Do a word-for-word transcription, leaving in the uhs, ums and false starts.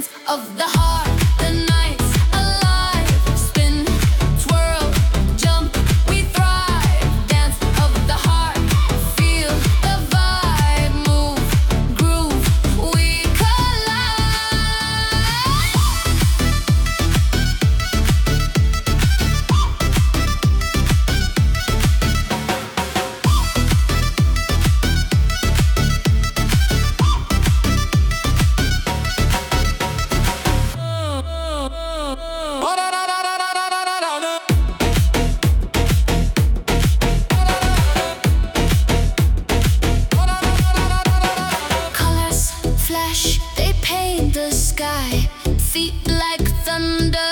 dance of the heart. The night's alive. Spin, twirl, jump, we thrive. Dance of the heart. Feel the vibe. Move, groove, we colors flash, they paint the sky. Feet like thunder.